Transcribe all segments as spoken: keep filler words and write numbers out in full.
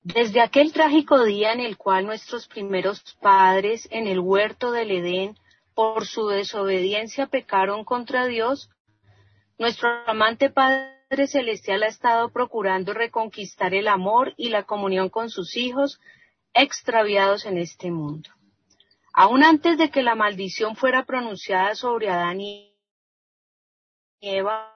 Desde aquel trágico día en el cual nuestros primeros padres en el huerto del Edén, por su desobediencia, pecaron contra Dios, nuestro amante Padre Celestial ha estado procurando reconquistar el amor y la comunión con sus hijos extraviados en este mundo. Aún antes de que la maldición fuera pronunciada sobre Adán y Eva,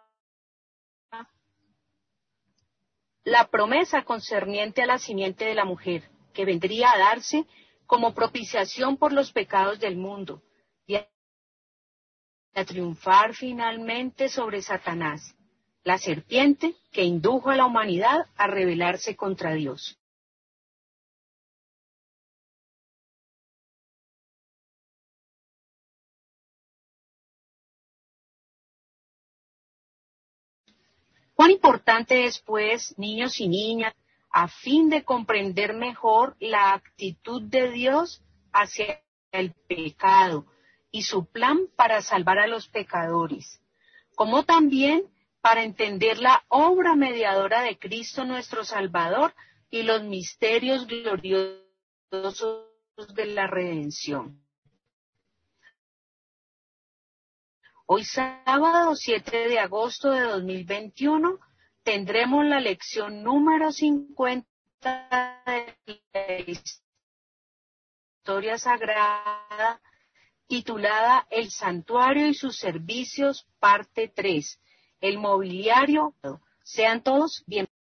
la promesa concerniente a la simiente de la mujer, que vendría a darse como propiciación por los pecados del mundo, y a triunfar finalmente sobre Satanás, la serpiente que indujo a la humanidad a rebelarse contra Dios. Cuán importante es, pues, niños y niñas, a fin de comprender mejor la actitud de Dios hacia el pecado y su plan para salvar a los pecadores, como también para entender la obra mediadora de Cristo nuestro Salvador y los misterios gloriosos de la redención. Hoy sábado siete de agosto de dos mil veintiuno tendremos la lección número cincuenta de la historia sagrada titulada El Santuario y sus Servicios, parte tres, el mobiliario. Sean todos bienvenidos.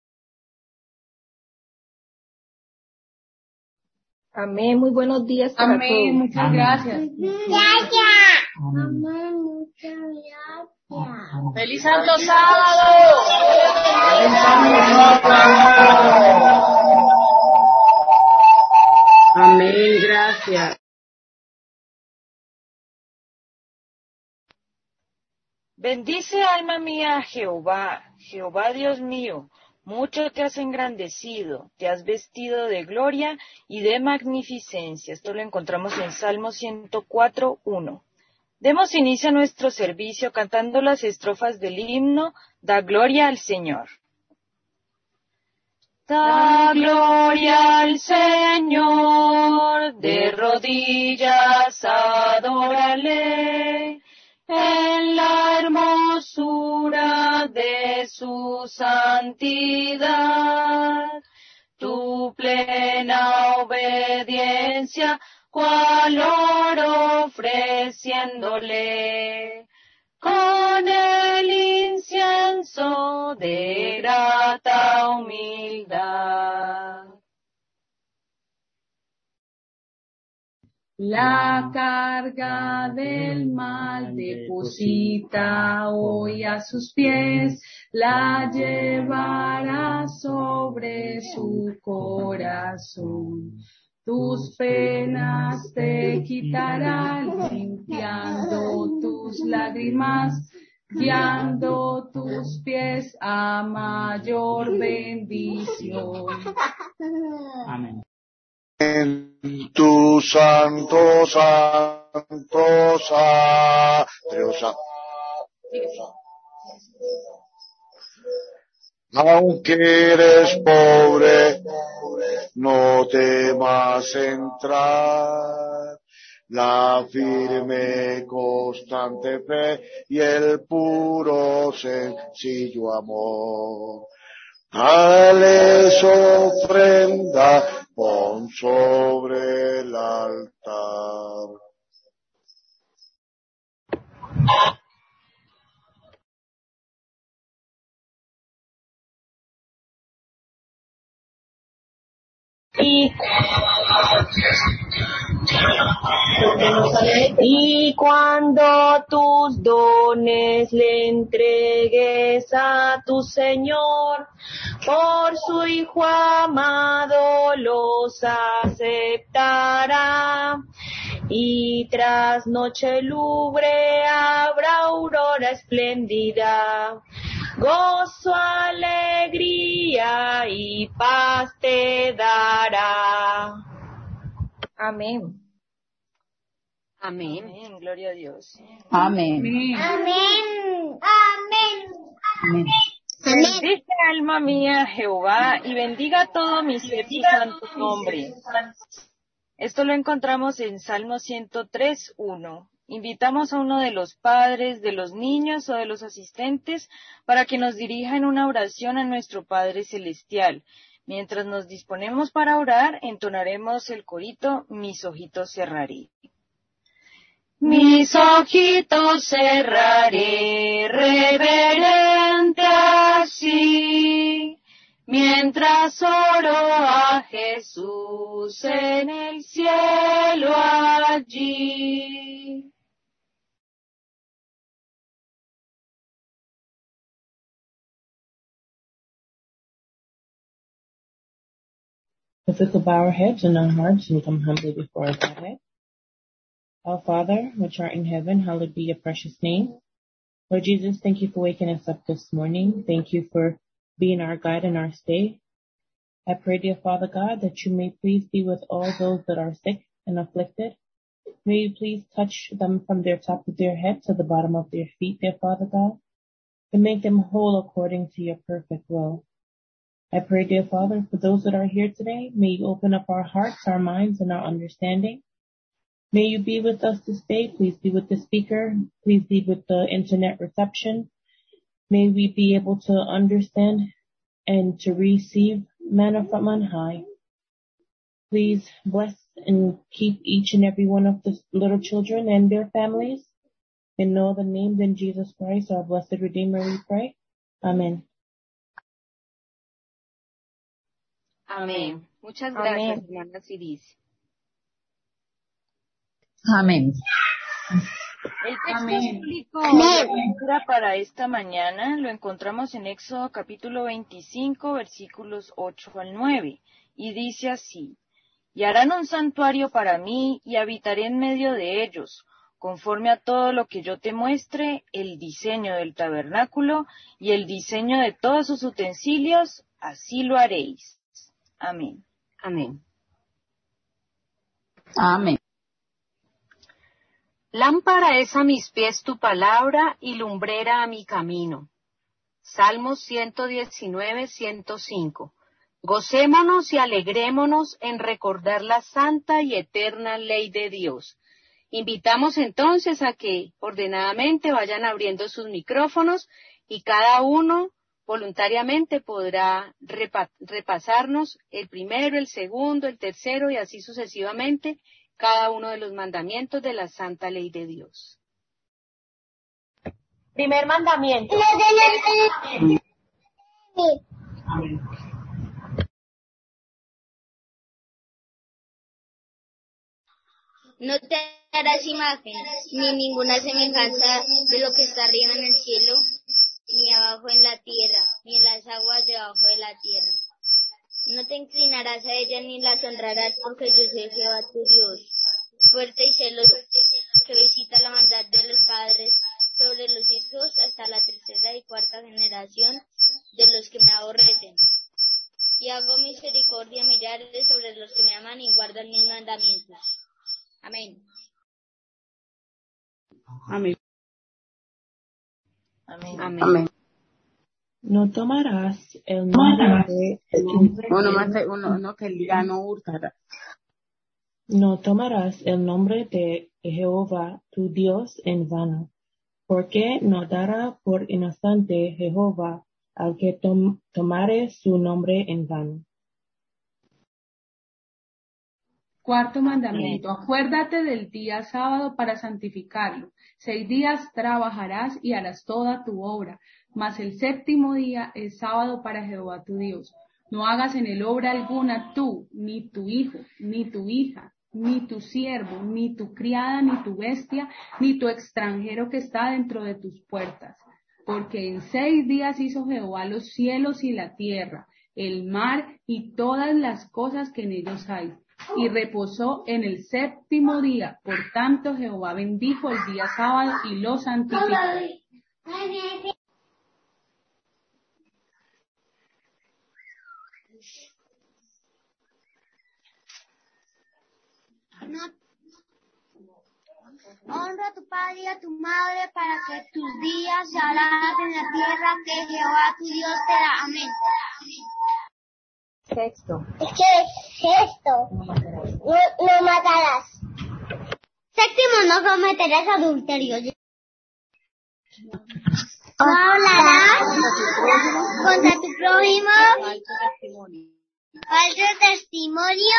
Amén, muy buenos días para Amén, todos. muchas Amén. Gracias. Gracias. Amén, muchas gracias. ¡Feliz Santo Sábado! Amén, gracias. Bendice alma mía a Jehová, Jehová Dios mío, mucho te has engrandecido, te has vestido de gloria y de magnificencia. Esto lo encontramos en Salmo ciento cuatro, uno. Demos inicio a nuestro servicio cantando las estrofas del himno Da gloria al Señor. Da gloria al Señor, de rodillas adórale, en la hermosura de su santidad, tu plena obediencia, cual oro ofreciéndole, con el incienso de grata humildad. La carga del mal deposita hoy a sus pies, la llevará sobre su corazón. Tus penas te quitarán, limpiando tus lágrimas, guiando tus pies a mayor bendición. Amén. En tu santo, santo, santo, aunque eres pobre, no temas entrar, la firme, constante fe y el puro, sencillo amor. Dales ofrenda, pon sobre el altar. Y, y cuando tus dones le entregues a tu Señor, por su Hijo amado los aceptará. Y tras noche lúgubre habrá aurora espléndida, gozo, alegría y paz te dará. Amén. Amén. Amén, gloria a Dios. Amén. Amén. Amén. Amén. Bendice, alma mía, Jehová, y bendiga todo mi ser su santo nombre. Esto lo encontramos en Salmo ciento tres, uno. Invitamos a uno de los padres, de los niños o de los asistentes para que nos dirija en una oración a nuestro Padre Celestial. Mientras nos disponemos para orar, entonaremos el corito Mis ojitos cerraré. Mis ojitos cerraré, reverente así, mientras oro a Jesús en el cielo allí. If we could bow our heads and our hearts and come humbly before our God. Our Father, which art in heaven, hallowed be your precious name. Lord Jesus, thank you for waking us up this morning. Thank you for being our guide and our stay. I pray, dear Father God, that you may please be with all those that are sick and afflicted. May you please touch them from their top of their head to the bottom of their feet, dear Father God, and make them whole according to your perfect will. I pray, dear Father, for those that are here today, may you open up our hearts, our minds, and our understanding. May you be with us this day. Please be with the speaker. Please be with the internet reception. May we be able to understand and to receive manna from on high. Please bless and keep each and every one of the little children and their families. In all the names in Jesus Christ, our blessed Redeemer, we pray. Amen. Amén. Muchas gracias, Amén. hermana Ciris. Amén. El texto Amén. bíblico de la lectura para esta mañana lo encontramos en Éxodo capítulo veinticinco, versículos ocho al nueve, y dice así: Y harán un santuario para mí, y habitaré en medio de ellos, conforme a todo lo que yo te muestre, el diseño del tabernáculo y el diseño de todos sus utensilios, así lo haréis. Amén. Amén. Amén. Lámpara es a mis pies tu palabra y lumbrera a mi camino. Salmos ciento diecinueve, ciento cinco. Gocémonos y alegrémonos en recordar la santa y eterna ley de Dios. Invitamos entonces a que ordenadamente vayan abriendo sus micrófonos y cada uno voluntariamente podrá repa- repasarnos el primero, el segundo, el tercero y así sucesivamente cada uno de los mandamientos de la santa ley de Dios. Primer mandamiento. No te harás imagen, ni ninguna semejanza de lo que está arriba en el cielo, ni abajo en la tierra, ni en las aguas debajo de la tierra. No te inclinarás a ella ni las honrarás, porque yo soy Jehová tu Dios, fuerte y celoso, que visita la maldad de los padres sobre los hijos hasta la tercera y cuarta generación de los que me aborrecen. Y hago misericordia millares sobre los que me aman y guardan mis mandamientos. Amén. Amén. Amén. Amén. No tomarás el nombre de, Uno más, de- uno, no, que ya no hurtará. no tomarás el nombre de Jehová tu Dios en vano, porque no dará por inocente Jehová al que tom- tomare su nombre en vano. Cuarto mandamiento. Acuérdate del día sábado para santificarlo. Seis días trabajarás y harás toda tu obra, mas el séptimo día es sábado para Jehová tu Dios. No hagas en él obra alguna tú, ni tu hijo, ni tu hija, ni tu siervo, ni tu criada, ni tu bestia, ni tu extranjero que está dentro de tus puertas. Porque en seis días hizo Jehová los cielos y la tierra, el mar y todas las cosas que en ellos hay, y reposó en el séptimo día. Por tanto, Jehová bendijo el día sábado y lo santificó. Honra a tu padre y a tu madre para que tus días se alarguen en la tierra que Jehová tu Dios te da. Amén. Sexto. Sexto. No, no matarás. Séptimo, no cometerás adulterio. No hablarás contra tu prójimo. Falso testimonio.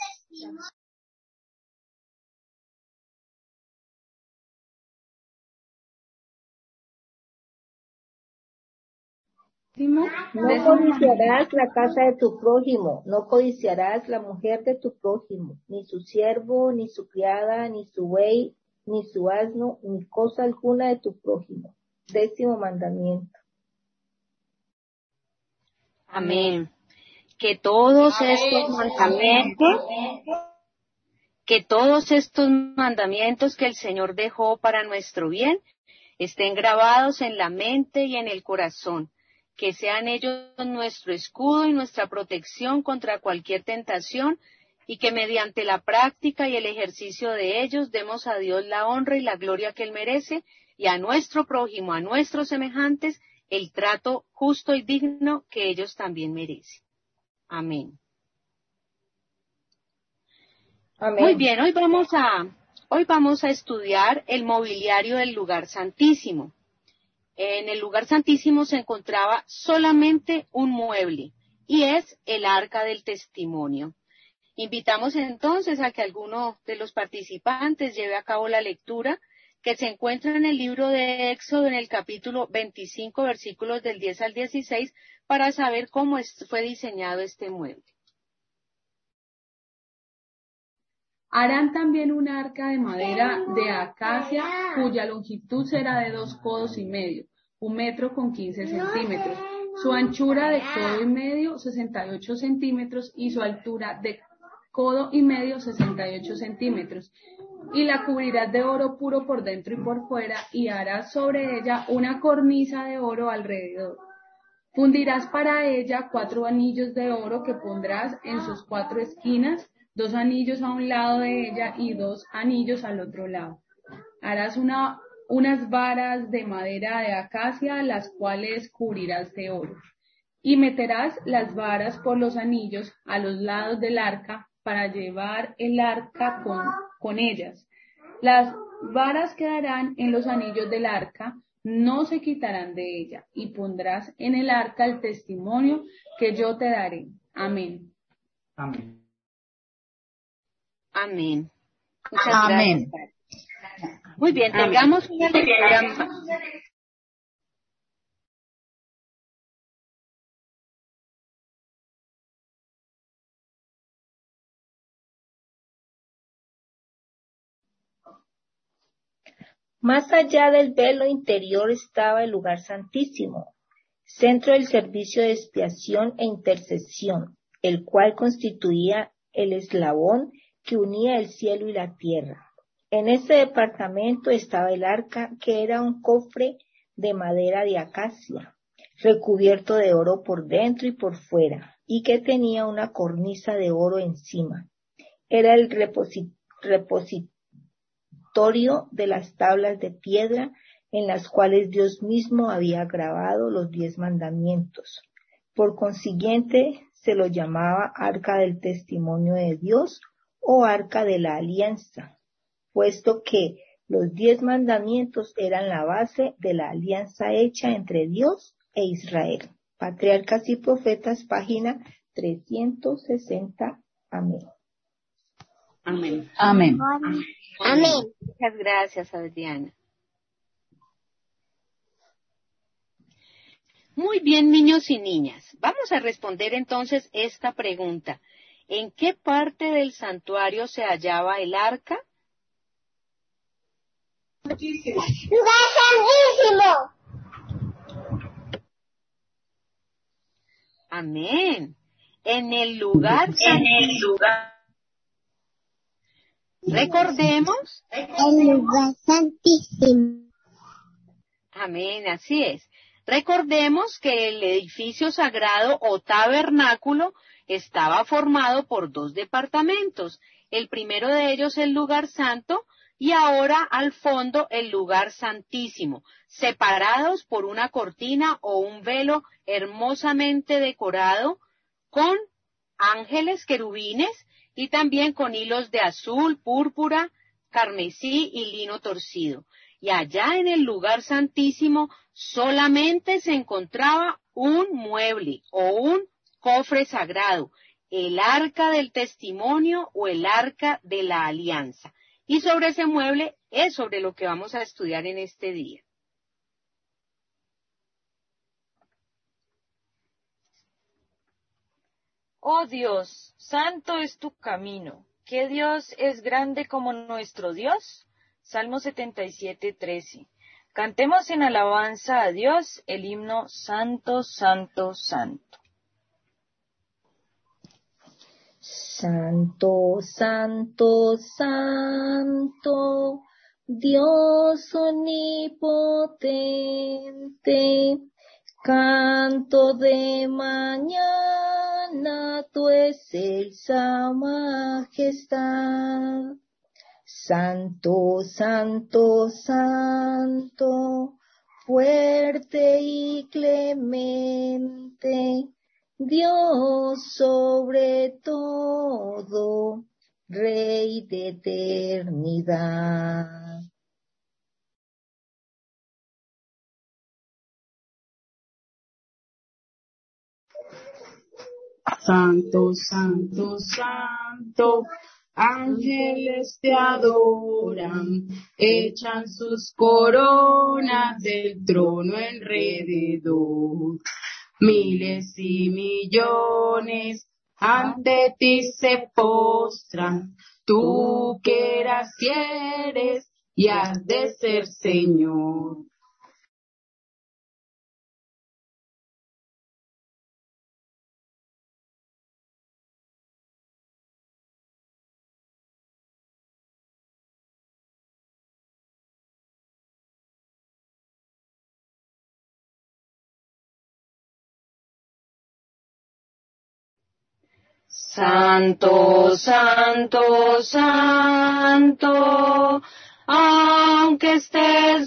No codiciarás la casa de tu prójimo, no codiciarás la mujer de tu prójimo, ni su siervo, ni su criada, ni su buey, ni su asno, ni cosa alguna de tu prójimo. Décimo mandamiento. Amén. Que todos estos mandamientos, que todos estos mandamientos que el Señor dejó para nuestro bien, estén grabados en la mente y en el corazón, que sean ellos nuestro escudo y nuestra protección contra cualquier tentación, y que mediante la práctica y el ejercicio de ellos demos a Dios la honra y la gloria que Él merece, y a nuestro prójimo, a nuestros semejantes, el trato justo y digno que ellos también merecen. Amén. Amén. Muy bien, hoy vamos a, hoy vamos a estudiar el mobiliario del lugar santísimo. En el lugar santísimo se encontraba solamente un mueble, y es el arca del testimonio. Invitamos entonces a que alguno de los participantes lleve a cabo la lectura que se encuentra en el libro de Éxodo en el capítulo veinticinco, versículos del diez al dieciséis, para saber cómo es, fue diseñado este mueble. Harán también un arca de madera de acacia, cuya longitud será de dos codos y medio, un metro con quince centímetros. Su anchura de codo y medio, sesenta y ocho centímetros, y su altura de codo y medio, sesenta y ocho centímetros. Y la cubrirás de oro puro por dentro y por fuera, y harás sobre ella una cornisa de oro alrededor. Fundirás para ella cuatro anillos de oro que pondrás en sus cuatro esquinas, dos anillos a un lado de ella y dos anillos al otro lado. Harás una, unas varas de madera de acacia, las cuales cubrirás de oro. Y meterás las varas por los anillos a los lados del arca para llevar el arca con, con ellas. Las varas quedarán en los anillos del arca, no se quitarán de ella, y pondrás en el arca el testimonio que yo te daré. Amén. Amén. Amén. Muchas Amén. gracias. Muy bien, tengamos una lectura más. Más allá del velo interior estaba el lugar santísimo, centro del servicio de expiación e intercesión, el cual constituía el eslabón que unía el cielo y la tierra. En este departamento estaba el arca, que era un cofre de madera de acacia, recubierto de oro por dentro y por fuera, y que tenía una cornisa de oro encima. Era el reposi- repositorio de las tablas de piedra en las cuales Dios mismo había grabado los diez mandamientos. Por consiguiente, se lo llamaba Arca del Testimonio de Dios o Arca de la Alianza, puesto que los diez mandamientos eran la base de la alianza hecha entre Dios e Israel. Patriarcas y Profetas, página trescientos sesenta. Amén. Amén. Amén. Amén. Muchas gracias, Adriana. Muy bien, niños y niñas. Vamos a responder entonces esta pregunta. ¿En qué parte del santuario se hallaba el arca? ¡Lugar santísimo! Amén. En el lugar santísimo. Recordemos. El lugar santísimo. Amén, así es. Recordemos que el edificio sagrado o tabernáculo estaba formado por dos departamentos. El primero de ellos el lugar santo y ahora al fondo el lugar santísimo, separados por una cortina o un velo hermosamente decorado con ángeles querubines y también con hilos de azul, púrpura, carmesí y lino torcido. Y allá en el lugar santísimo solamente se encontraba un mueble o un cofre sagrado, el arca del testimonio o el arca de la alianza. Y sobre ese mueble es sobre lo que vamos a estudiar en este día. Oh Dios, santo es tu camino. ¿Qué Dios es grande como nuestro Dios? Salmo setenta y siete, trece. Cantemos en alabanza a Dios el himno Santo, Santo, Santo. Santo, santo, santo, Dios omnipotente, canto de mañana, tu excelsa majestad. Santo, santo, santo, fuerte y clemente, Dios sobre todo, Rey de eternidad. Santo, santo, santo, ángeles te adoran, echan sus coronas del trono alrededor. Miles y millones ante ti se postran, tú que eras y eres y has de ser Señor. Santo, santo, santo, aunque estés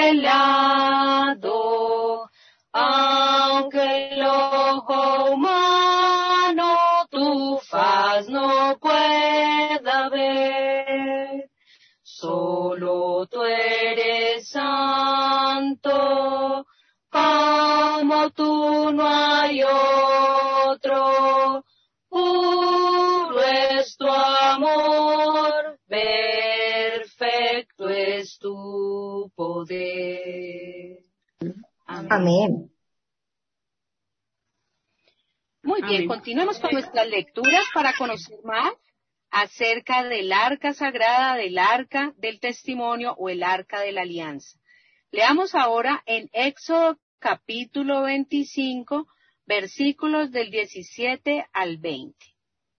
velado, aunque el ojo humano tu faz no pueda ver, solo tú eres santo, como tú no hay otro. Puro es tu amor, perfecto es tu poder. Amén. Amén. Muy bien, Amén. continuemos con nuestras lecturas para conocer más acerca del arca sagrada, del arca del testimonio o el arca de la alianza. Leamos ahora en Éxodo capítulo veinticinco, versículos del diecisiete al veinte.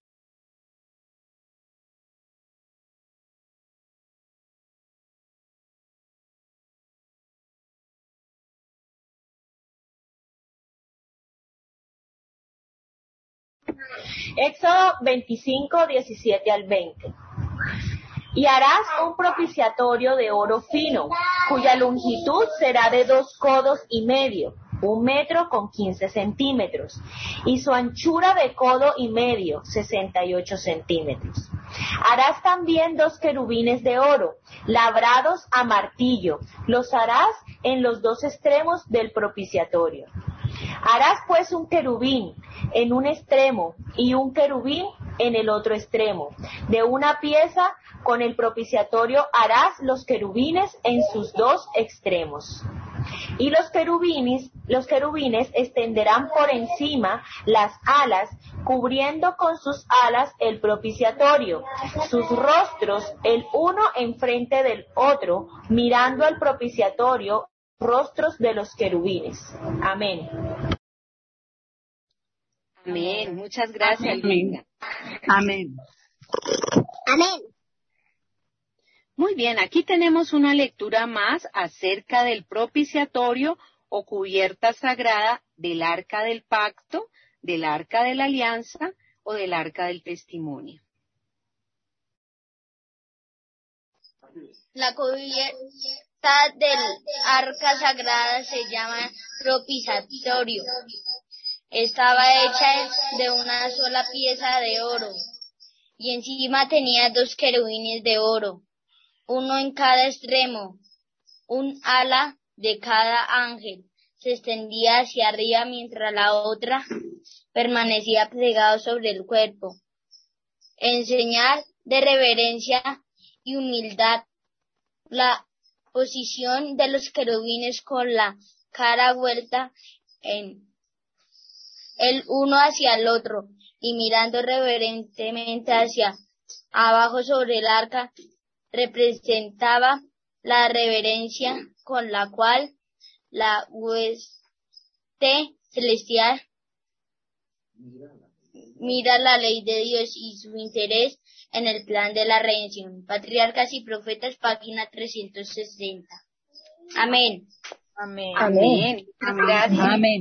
Éxodo veinticinco, diecisiete al veinte. Y harás un propiciatorio de oro fino, cuya longitud será de dos codos y medio, un metro con quince centímetros, y su anchura de codo y medio, sesenta y ocho centímetros. Harás también dos querubines de oro, labrados a martillo, los harás en los dos extremos del propiciatorio. Harás pues un querubín en un extremo y un querubín en el otro extremo. De una pieza con el propiciatorio harás los querubines en sus dos extremos. Y los querubines, los querubines extenderán por encima las alas, cubriendo con sus alas el propiciatorio, sus rostros el uno enfrente del otro, mirando al propiciatorio, rostros de los querubines. Amén. Amén. Muchas gracias, Amén. Linda. Amén. Amén. Muy bien, aquí tenemos una lectura más acerca del propiciatorio o cubierta sagrada del arca del pacto, del arca de la alianza o del arca del testimonio. La cubierta del arca sagrada se llama propiciatorio. Estaba hecha de una sola pieza de oro, y encima tenía dos querubines de oro, uno en cada extremo. Un ala de cada ángel se extendía hacia arriba, mientras la otra permanecía plegado sobre el cuerpo. En señal de reverencia y humildad, la posición de los querubines con la cara vuelta en el uno hacia el otro y mirando reverentemente hacia abajo sobre el arca representaba la reverencia con la cual la hueste celestial mira la ley de Dios y su interés en el plan de la redención. Patriarcas y Profetas, página trescientos sesenta. Amén. Amén. Amén. Gracias. Amén.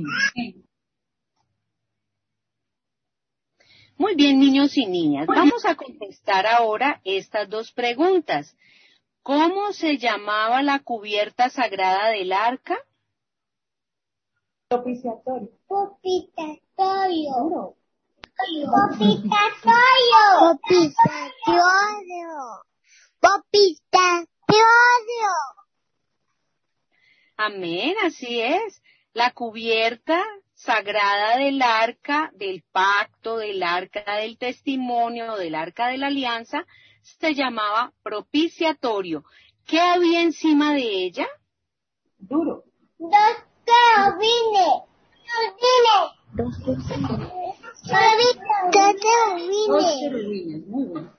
Muy bien, niños y niñas. Vamos a contestar ahora estas dos preguntas. ¿Cómo se llamaba la cubierta sagrada del arca? Propiciatorio. Propiciatorio. Propiciatorio. Propiciatorio. Propiciatorio. Amén, así es. La cubierta sagrada del arca, del pacto, del arca del testimonio, del arca de la alianza, se llamaba propiciatorio. ¿Qué había encima de ella? Duro. Dos querubines. Dos querubines. Dos querubines. Dos querubines, muy bueno.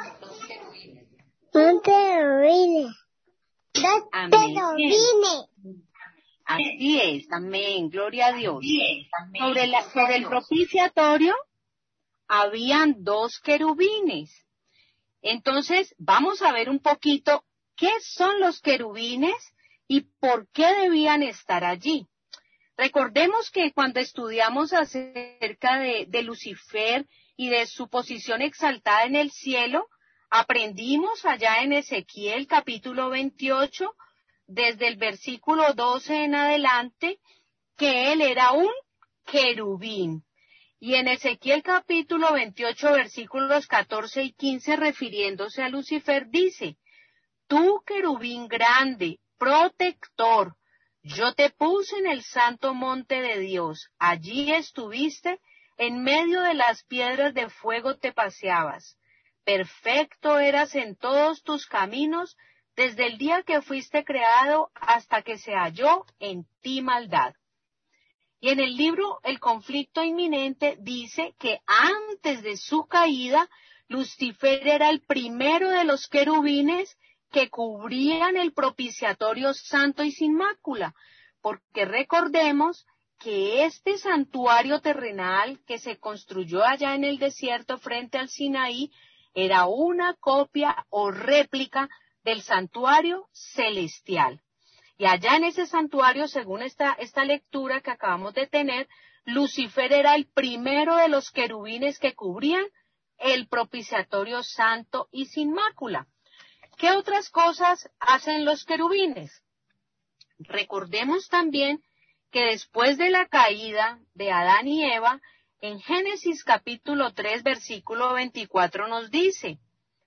Dos querubines. Dos Amén. querubines. Así es, amén, gloria a Dios. Sobre, la, sobre el propiciatorio habían dos querubines. Entonces, vamos a ver un poquito qué son los querubines y por qué debían estar allí. Recordemos que cuando estudiamos acerca de, de Lucifer y de su posición exaltada en el cielo, aprendimos allá en Ezequiel capítulo veintiocho, desde el versículo doce en adelante, que él era un querubín. Y en Ezequiel capítulo veintiocho, versículos catorce y quince, refiriéndose a Lucifer, dice: Tú, querubín grande, protector, yo te puse en el santo monte de Dios. Allí estuviste, en medio de las piedras de fuego te paseabas. Perfecto eras en todos tus caminos, desde el día que fuiste creado hasta que se halló en ti maldad. Y en el libro El conflicto inminente dice que antes de su caída, Lucifer era el primero de los querubines que cubrían el propiciatorio santo y sin mácula, porque recordemos que este santuario terrenal que se construyó allá en el desierto frente al Sinaí era una copia o réplica del santuario celestial. Y allá en ese santuario, según esta, esta lectura que acabamos de tener, Lucifer era el primero de los querubines que cubrían el propiciatorio santo y sin mácula. ¿Qué otras cosas hacen los querubines? Recordemos también que después de la caída de Adán y Eva, en Génesis capítulo tres, versículo veinticuatro nos dice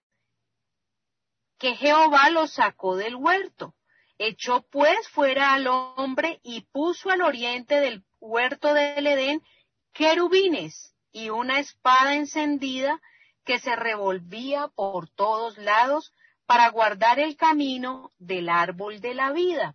que Jehová los sacó del huerto. Echó pues fuera al hombre y puso al oriente del huerto del Edén querubines y una espada encendida que se revolvía por todos lados para guardar el camino del árbol de la vida.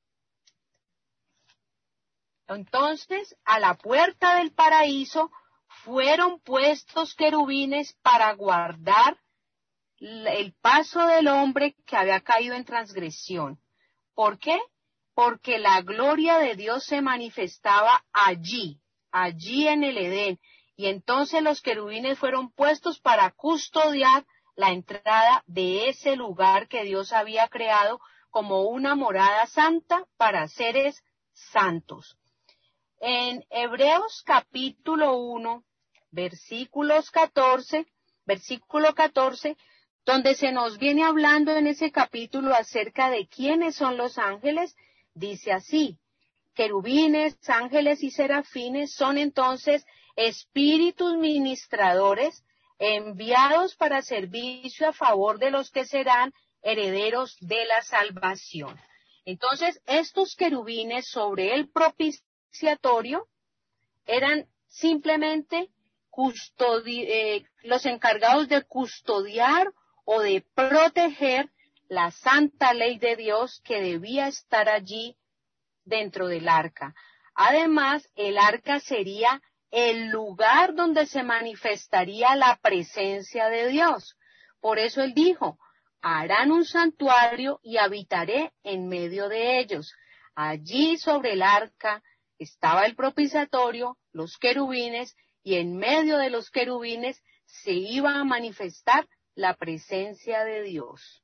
Entonces, a la puerta del paraíso fueron puestos querubines para guardar el paso del hombre que había caído en transgresión. ¿Por qué? Porque la gloria de Dios se manifestaba allí, allí en el Edén. Y entonces los querubines fueron puestos para custodiar la entrada de ese lugar que Dios había creado como una morada santa para seres santos. En Hebreos capítulo uno, versículos catorce, versículo catorce, donde se nos viene hablando en ese capítulo acerca de quiénes son los ángeles, dice así: querubines, ángeles y serafines son entonces espíritus ministradores enviados para servicio a favor de los que serán herederos de la salvación. Entonces, estos querubines sobre el propiciatorio eran simplemente custodi- eh, los encargados de custodiar o de proteger la santa ley de Dios que debía estar allí dentro del arca. Además, el arca sería el lugar donde se manifestaría la presencia de Dios. Por eso él dijo: harán un santuario y habitaré en medio de ellos. Allí sobre el arca estaba el propiciatorio, los querubines, y en medio de los querubines se iba a manifestar la presencia de Dios.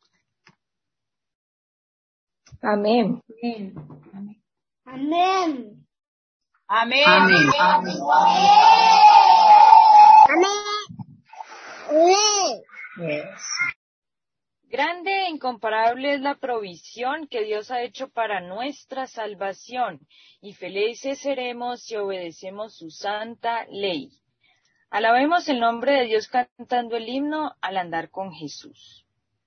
Amén. Amén. Amén. Amén. Amén. Amén. Amén. Amén. Yes. Grande e incomparable es la provisión que Dios ha hecho para nuestra salvación, y felices seremos si obedecemos su santa ley. Alabemos el nombre de Dios cantando el himno al andar con Jesús.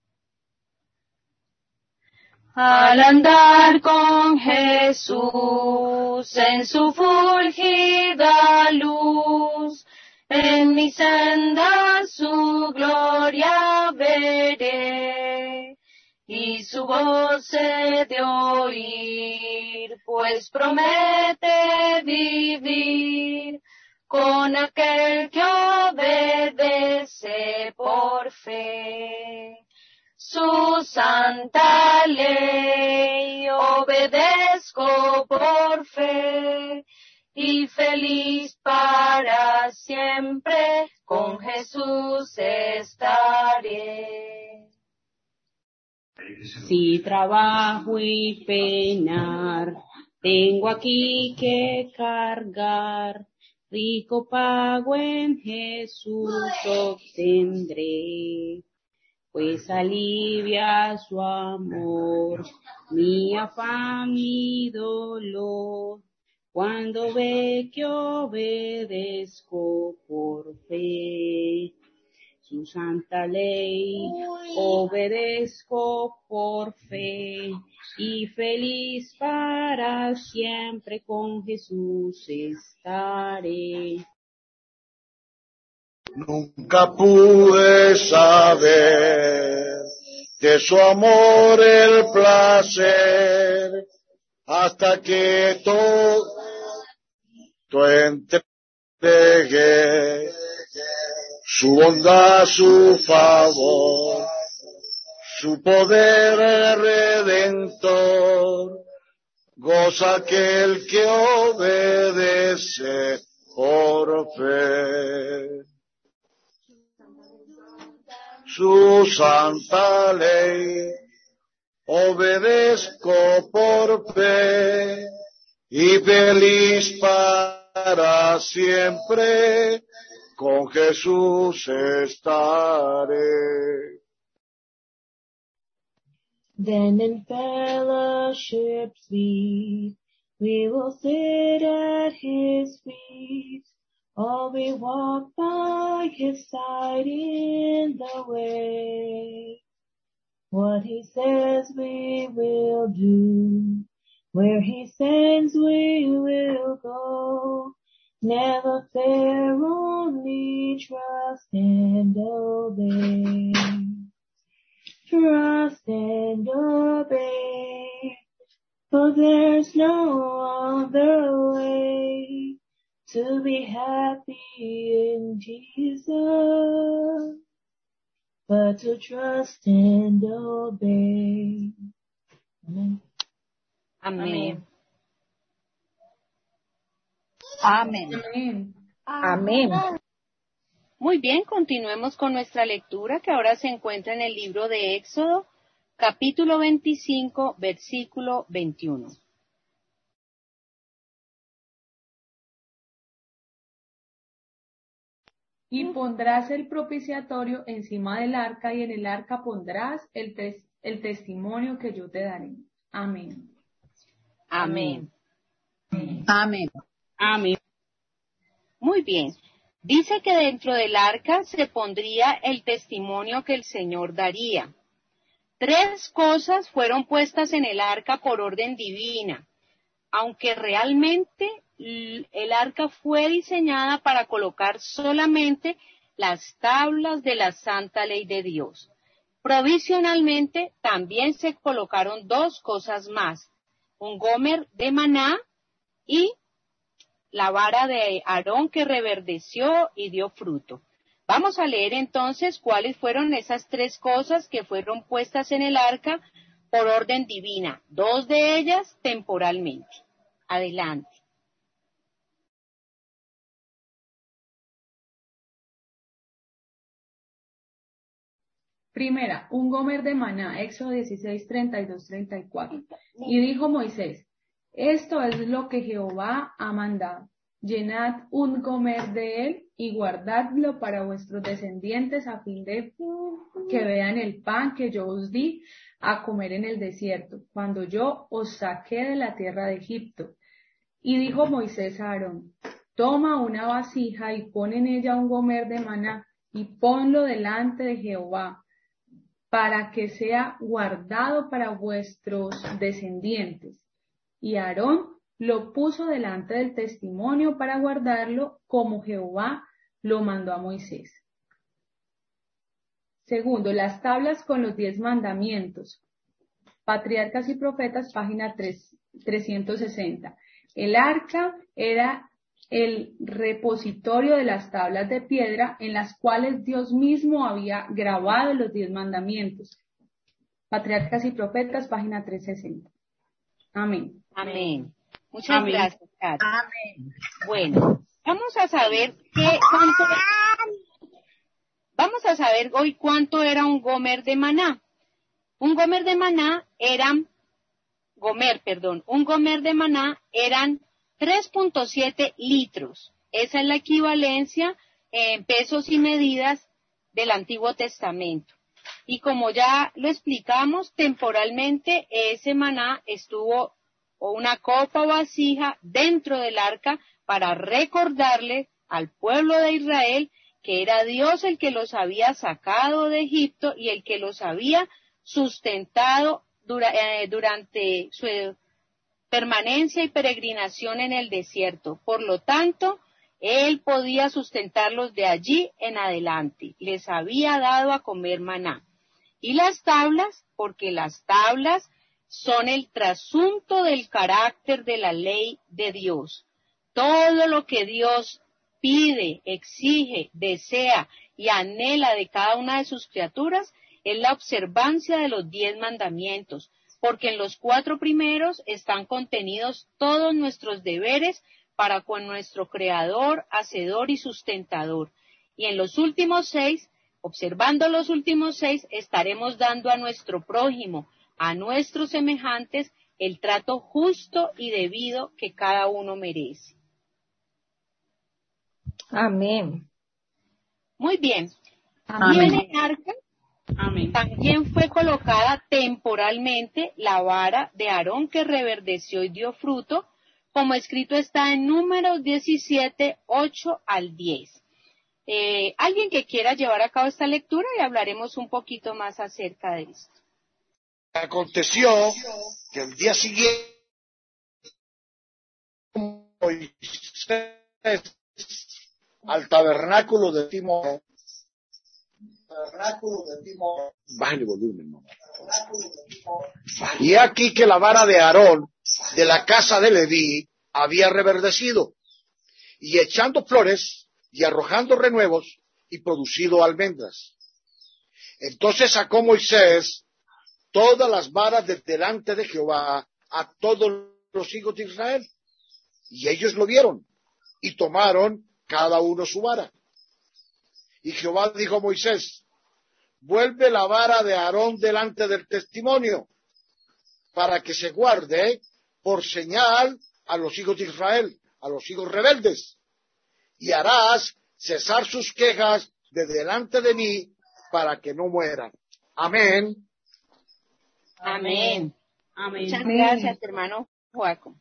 Al andar con Jesús en su fulgida luz, en mi senda su gloria veré, y su voz he de oír, pues promete vivir con aquel que obedece por fe. Su santa ley obedezco por fe, y feliz para siempre con Jesús estaré. Si trabajo y penar, tengo aquí que cargar, rico pago en Jesús obtendré. Pues alivia su amor, mi afán y dolor, cuando ve que obedezco por fe. Su santa ley obedezco por fe, y feliz para siempre con Jesús estaré. Nunca pude saber de su amor el placer, hasta que todo entregué, su bondad, su favor, su poder redentor, goza aquel que obedece por fe. Su santa ley obedezco por fe, y feliz para siempre con Jesús estaré. Then in fellowship sweet, we will sit at his feet. All we walk by his side in the way. What he says we will do, where he sends we will go. Never fear, only trust and obey. Trust and obey, for there's no other way to be happy in Jesus, but to trust and obey. Amen. Amén. Amén. Amén. Amén. Muy bien, continuemos con nuestra lectura, que ahora se encuentra en el libro de Éxodo, capítulo veinticinco, versículo veintiuno. Y pondrás el propiciatorio encima del arca, y en el arca pondrás el, tes el testimonio que yo te daré. Amén. Amén. Amén. Amén. Muy bien. Dice que dentro del arca se pondría el testimonio que el Señor daría. Tres cosas fueron puestas en el arca por orden divina, aunque realmente el arca fue diseñada para colocar solamente las tablas de la santa ley de Dios. Provisionalmente también se colocaron dos cosas más, un gomer de maná y la vara de Aarón que reverdeció y dio fruto. Vamos a leer entonces cuáles fueron esas tres cosas que fueron puestas en el arca por orden divina, dos de ellas temporalmente. Adelante. Primera, un gomer de maná, Éxodo dieciséis, treinta y dos, treinta y cuatro. Y dijo Moisés, esto es lo que Jehová ha mandado. Llenad un gomer de él y guardadlo para vuestros descendientes a fin de que vean el pan que yo os di a comer en el desierto, cuando yo os saqué de la tierra de Egipto. Y dijo Moisés a Aarón, toma una vasija y pon en ella un gomer de maná y ponlo delante de Jehová, para que sea guardado para vuestros descendientes. Y Aarón lo puso delante del testimonio para guardarlo, como Jehová lo mandó a Moisés. Segundo, las tablas con los diez mandamientos. Patriarcas y Profetas, página trescientos sesenta. El arca era el repositorio de las tablas de piedra en las cuales Dios mismo había grabado los diez mandamientos. Patriarcas y Profetas, página trescientos sesenta. Amén. Amén. Muchas Amén. gracias, Karen. Amén. Bueno, vamos a saber qué, cuánto, vamos a saber hoy cuánto era un gomer de maná. Un gomer de maná eran, gomer, perdón, un gomer de maná eran tres punto siete litros. Esa es la equivalencia en pesos y medidas del Antiguo Testamento. Y como ya lo explicamos, temporalmente ese maná estuvo, o una copa o vasija, dentro del arca para recordarle al pueblo de Israel que era Dios el que los había sacado de Egipto y el que los había sustentado dura, eh, durante su permanencia y peregrinación en el desierto. Por lo tanto, Él podía sustentarlos de allí en adelante. Les había dado a comer maná. Y las tablas, porque las tablas son el trasunto del carácter de la ley de Dios. Todo lo que Dios pide, exige, desea y anhela de cada una de sus criaturas es la observancia de los diez mandamientos, porque en los cuatro primeros están contenidos todos nuestros deberes para con nuestro Creador, Hacedor y Sustentador. Y en los últimos seis, observando los últimos seis, estaremos dando a nuestro prójimo, a nuestros semejantes, el trato justo y debido que cada uno merece. Amén. Muy bien. Amén. Y en el arca Amén. también fue colocada temporalmente la vara de Aarón que reverdeció y dio fruto, como escrito está en Números diecisiete, ocho al diez. Eh, ¿Alguien que quiera llevar a cabo esta lectura? Y hablaremos un poquito más acerca de esto. Aconteció que el día siguiente Moisés al tabernáculo de Timón, tabernáculo de Timón, bájale volumen, mamá. Y aquí que la vara de Aarón de la casa de Leví había reverdecido, y echando flores y arrojando renuevos y producido almendras. Entonces sacó Moisés todas las varas de delante de Jehová a todos los hijos de Israel, y ellos lo vieron, y tomaron cada uno su vara. Y Jehová dijo a Moisés, vuelve la vara de Aarón delante del testimonio, para que se guarde por señal a los hijos de Israel, a los hijos rebeldes. Y harás cesar sus quejas de delante de mí para que no mueran. Amén. Amén. Amén. Muchas gracias, hermano Joaco.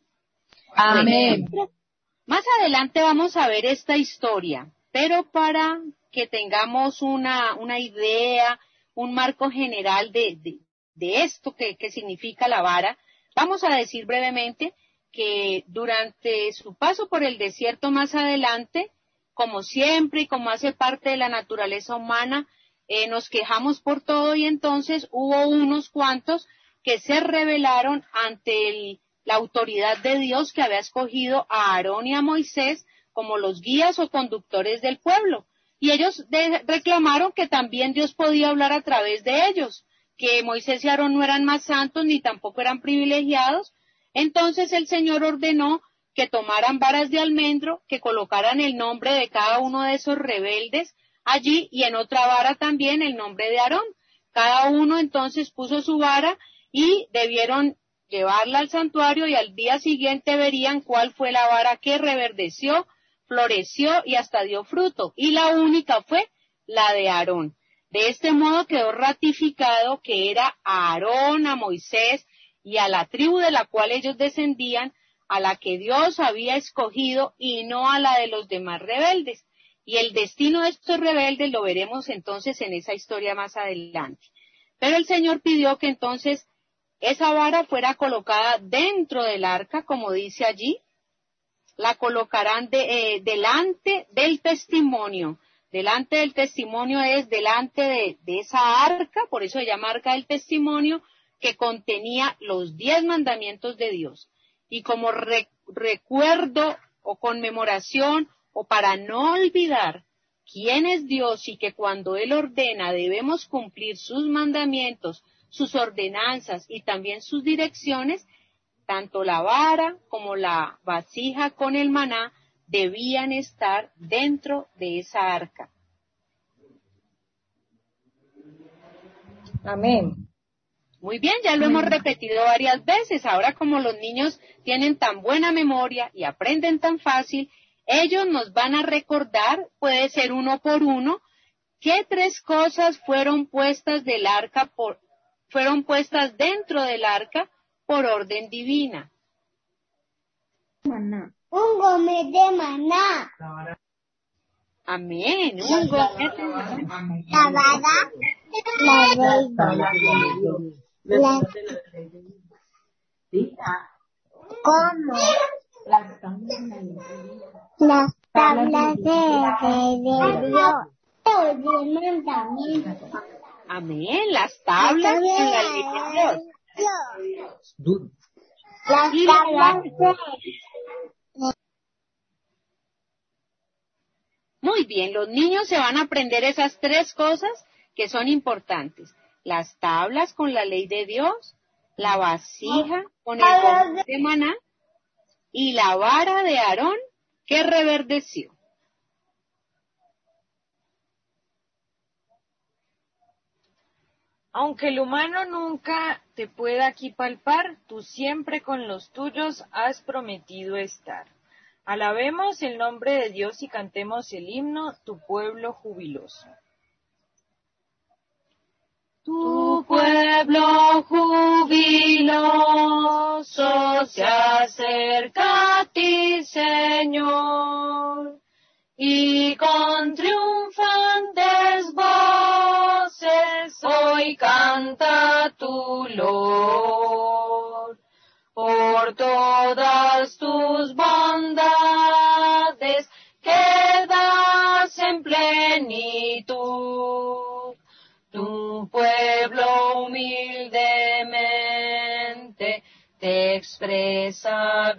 Amén. Más adelante vamos a ver esta historia, pero para que tengamos una, una idea, un marco general de, de, de esto que, que significa la vara, vamos a decir brevemente que durante su paso por el desierto más adelante, como siempre y como hace parte de la naturaleza humana, eh, nos quejamos por todo y entonces hubo unos cuantos que se rebelaron ante el, la autoridad de Dios que había escogido a Aarón y a Moisés como los guías o conductores del pueblo. Y ellos de, reclamaron que también Dios podía hablar a través de ellos, que Moisés y Aarón no eran más santos ni tampoco eran privilegiados. Entonces el Señor ordenó que tomaran varas de almendro, que colocaran el nombre de cada uno de esos rebeldes allí y en otra vara también el nombre de Aarón. Cada uno entonces puso su vara y debieron llevarla al santuario y al día siguiente verían cuál fue la vara que reverdeció, floreció y hasta dio fruto. Y la única fue la de Aarón. De este modo quedó ratificado que era a Aarón, a Moisés y a la tribu de la cual ellos descendían, a la que Dios había escogido y no a la de los demás rebeldes. Y el destino de estos rebeldes lo veremos entonces en esa historia más adelante. Pero el Señor pidió que entonces esa vara fuera colocada dentro del arca, como dice allí. La colocarán de, eh, delante del testimonio. Delante del testimonio es delante de, de esa arca, por eso se llama arca del testimonio, que contenía los diez mandamientos de Dios. Y como re, recuerdo o conmemoración o para no olvidar quién es Dios y que cuando Él ordena debemos cumplir sus mandamientos, sus ordenanzas y también sus direcciones, tanto la vara como la vasija con el maná debían estar dentro de esa arca. Amén. Muy bien, ya lo hemos repetido varias veces. Ahora como los niños tienen tan buena memoria y aprenden tan fácil, ellos nos van a recordar, puede ser uno por uno, qué tres cosas fueron puestas del arca por, fueron puestas dentro del arca por orden divina. Maná. Un gomet de maná. Amén. Un gomet de maná. La vara. La ley. La... ¿Cómo? Las tablas de Dios. Todo el mandamiento. Amén. Las tablas en la ley de Dios. Las tablas de... Muy bien, los niños se van a aprender esas tres cosas que son importantes. Las tablas con la ley de Dios, la vasija con el gomet de maná y la vara de Aarón que reverdeció. Aunque el humano nunca te pueda aquí palpar, tú siempre con los tuyos has prometido estar. Alabemos el nombre de Dios y cantemos el himno, tu pueblo jubiloso. Tu pueblo jubiloso se acerca a ti, Señor, y con triunfantes voces hoy canta tu loor. Por todas tus bondades quedas en plenitud. Tu pueblo humildemente te expresa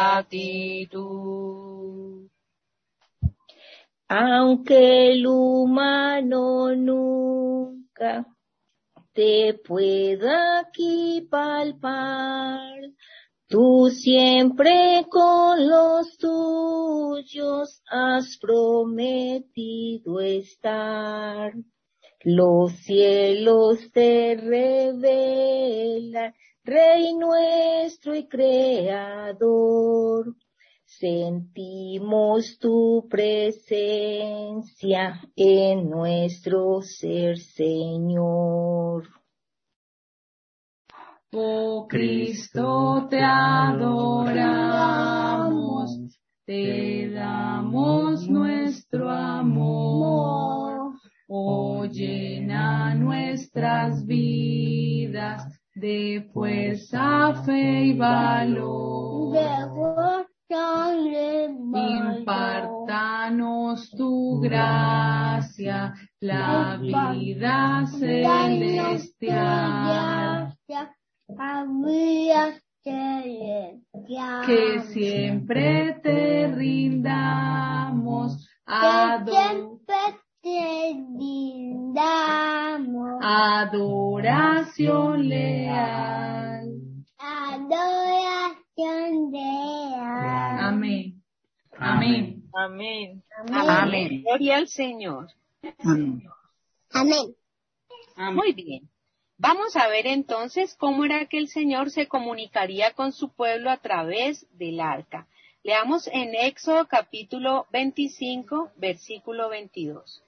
gratitud. Aunque el humano nunca te pueda aquí palpar, tú siempre con los tuyos has prometido estar. Los cielos te revelan, Rey nuestro y Creador. sentimos tu presencia en nuestro ser, Señor. Oh Cristo, te adoramos, te damos nuestro amor. Oh, llena nuestras vidas de fuerza, fe y valor. Impártanos tu gracia, la vida celestial. Que siempre te rindamos, ador adoración leal. Adoración leal. Amén. Amén. Amén. Amén. Gloria al Señor. Amén. Muy bien. Vamos a ver entonces cómo era que el Señor se comunicaría con su pueblo a través del arca. Leamos en Éxodo capítulo veinticinco, versículo veintidós.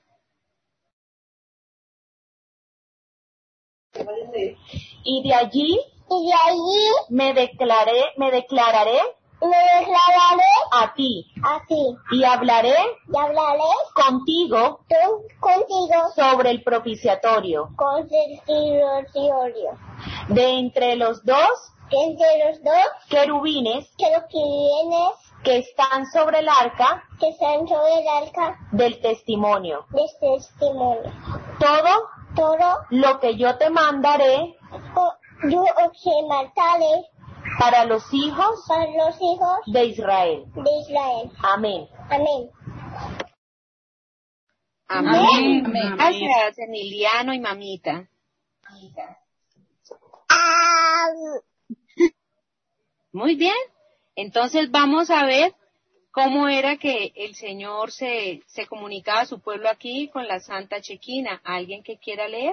Y de allí, Y de allí me declaré, me declararé me declararé a ti a ti y hablaré y hablaré contigo tú contigo sobre el propiciatorio. con el territorio. De entre los dos Que entre los dos querubines que los que vienes que están sobre el arca que están sobre el arca del testimonio. de testimonio. Todo Todo lo que yo te mandaré o- yo os mandaré para los hijos para los hijos de Israel. de Israel. Amén. Amén. Amén. Amén. Gracias, Emiliano y mamita. Ah, Muy bien. Entonces vamos a ver cómo era que el Señor se, se comunicaba a su pueblo aquí con la Santa Chequina. ¿Alguien que quiera leer?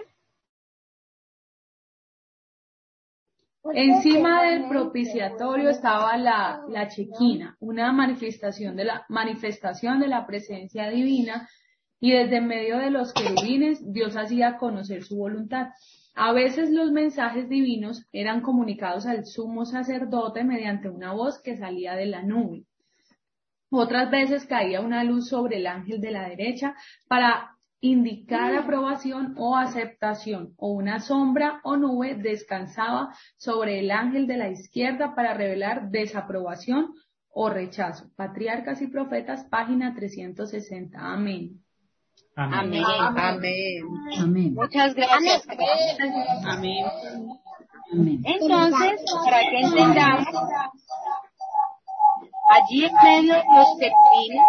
Encima del propiciatorio estaba la, la chequina, una manifestación de la manifestación de la presencia divina, y desde en medio de los querubines Dios hacía conocer su voluntad. A veces los mensajes divinos eran comunicados al sumo sacerdote mediante una voz que salía de la nube. Otras veces caía una luz sobre el ángel de la derecha para indicar aprobación o aceptación, o una sombra o nube descansaba sobre el ángel de la izquierda para revelar desaprobación o rechazo. Patriarcas y Profetas, página trescientos sesenta. Amén. Amén. Amén. Amén. Muchas gracias. Amén. Amén. Entonces, para que entendamos, allí en medio de los querubines,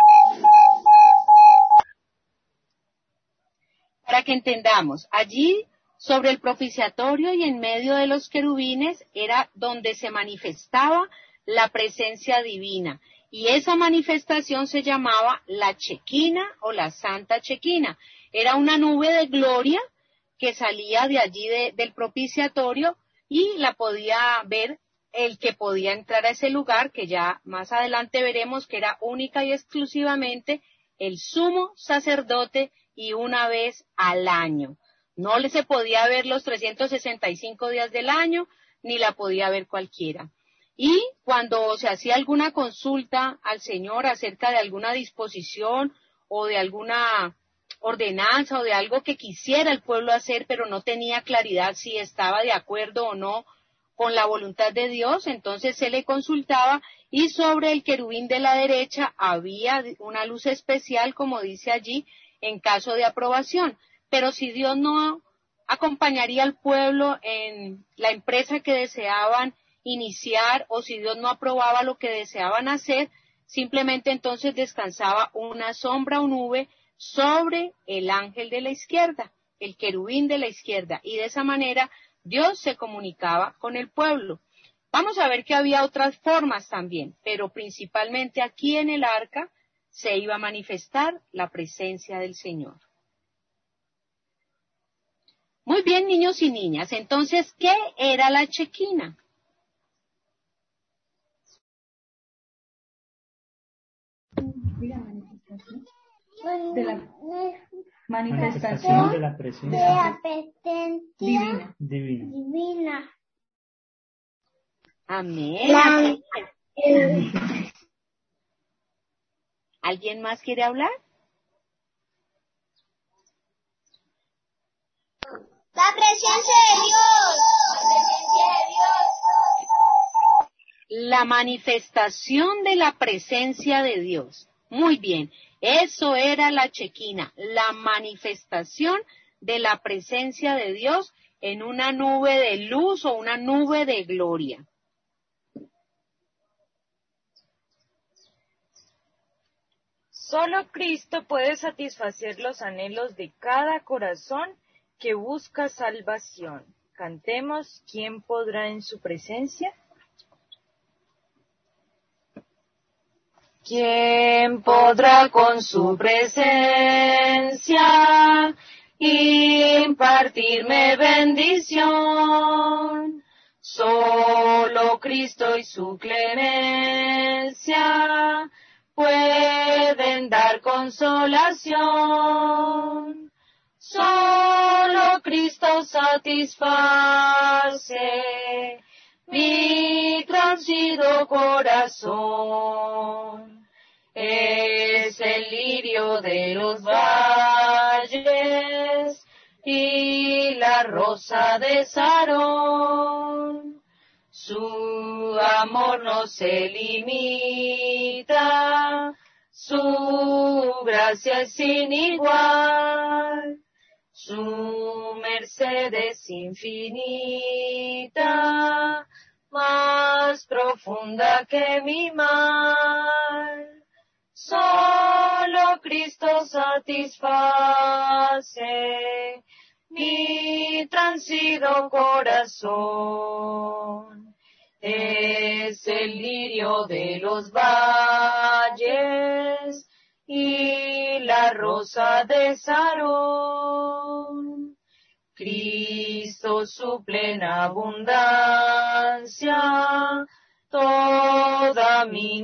para que entendamos, allí sobre el propiciatorio y en medio de los querubines era donde se manifestaba la presencia divina. Y esa manifestación se llamaba la chequina o la Santa Chequina. Era una nube de gloria que salía de allí de, del propiciatorio y la podía ver el que podía entrar a ese lugar, que ya más adelante veremos que era única y exclusivamente el sumo sacerdote y una vez al año. No le se podía ver los trescientos sesenta y cinco días del año, ni la podía ver cualquiera. Y cuando se hacía alguna consulta al Señor acerca de alguna disposición o de alguna ordenanza o de algo que quisiera el pueblo hacer, pero no tenía claridad si estaba de acuerdo o no con la voluntad de Dios, entonces se le consultaba y sobre el querubín de la derecha había una luz especial, como dice allí, en caso de aprobación. Pero si Dios no acompañaría al pueblo en la empresa que deseaban iniciar o si Dios no aprobaba lo que deseaban hacer, simplemente entonces descansaba una sombra o nube sobre el ángel de la izquierda, el querubín de la izquierda, y de esa manera Dios se comunicaba con el pueblo. Vamos a ver que había otras formas también, pero principalmente aquí en el arca se iba a manifestar la presencia del Señor. Muy bien, niños y niñas, entonces, ¿qué era la chequina? Diga manifestación. De la manifestación de la presencia de la presencia divina. divina. divina. Amén. La, ¿Alguien más quiere hablar? la presencia de Dios. La presencia de Dios. La manifestación de la presencia de Dios. Muy bien, eso era la chequina, la manifestación de la presencia de Dios en una nube de luz o una nube de gloria. Solo Cristo puede satisfacer los anhelos de cada corazón que busca salvación. Cantemos, ¿quién podrá en su presencia? ¿Quién podrá con su presencia impartirme bendición? Solo Cristo y su clemencia pueden dar consolación. Solo Cristo satisface mi transido corazón. Es el lirio de los valles y la rosa de Sarón. Su amor no se limita, su gracia es sin igual, su merced es infinita, más profunda que mi mal. Solo Cristo satisface mi transido corazón. Es el lirio de los valles y la rosa de Sarón. Cristo suple en abundancia toda mi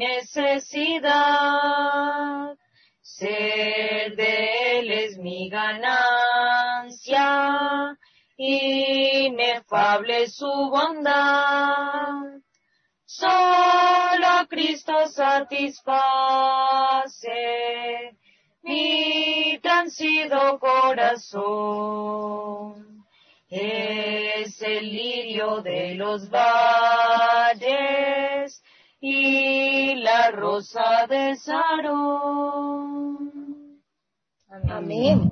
necesidad. Ser de Él es mi ganancia, inefable su bondad. Solo Cristo satisface mi transido corazón. Es el lirio de los valles y la rosa de Sarón. Amén.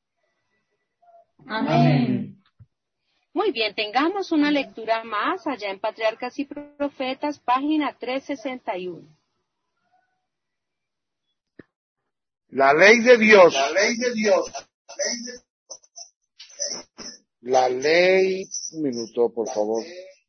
Amén. Muy bien, tengamos una lectura más allá en Patriarcas y Profetas, página trescientos sesenta y uno. La ley de Dios. La ley de Dios. La ley de La ley, un minuto, por favor.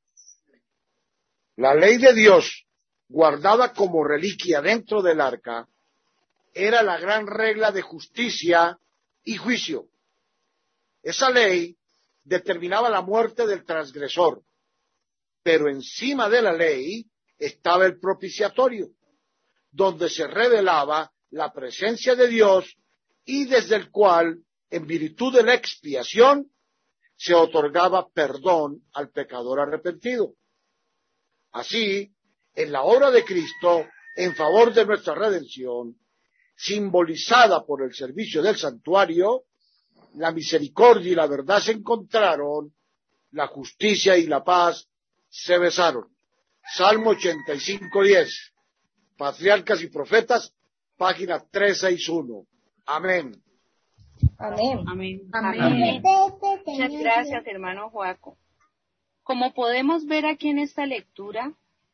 La ley de Dios, guardada como reliquia dentro del arca, era la gran regla de justicia y juicio. Esa ley determinaba la muerte del transgresor, pero encima de la ley estaba el propiciatorio, donde se revelaba la presencia de Dios y desde el cual, en virtud de la expiación, se otorgaba perdón al pecador arrepentido. Así, en la obra de Cristo, en favor de nuestra redención, simbolizada por el servicio del santuario, la misericordia y la verdad se encontraron, la justicia y la paz se besaron. Salmo ochenta y cinco, diez. Patriarcas y Profetas, página trescientos sesenta y uno. Amén. Amén. Amén. Amén. Muchas gracias, hermano Joaco. Como podemos ver aquí en esta lectura,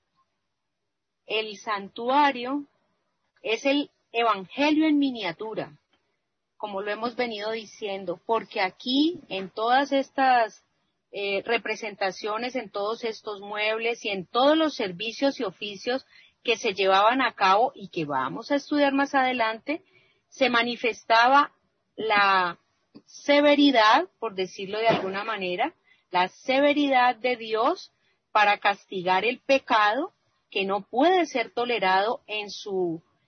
el santuario es el evangelio en miniatura, como lo hemos venido diciendo, porque aquí en todas estas eh, representaciones, en todos estos muebles y en todos los servicios y oficios que se llevaban a cabo y que vamos a estudiar más adelante, se manifestaba la severidad, por decirlo de alguna manera, la severidad de Dios para castigar el pecado que no puede ser tolerado en su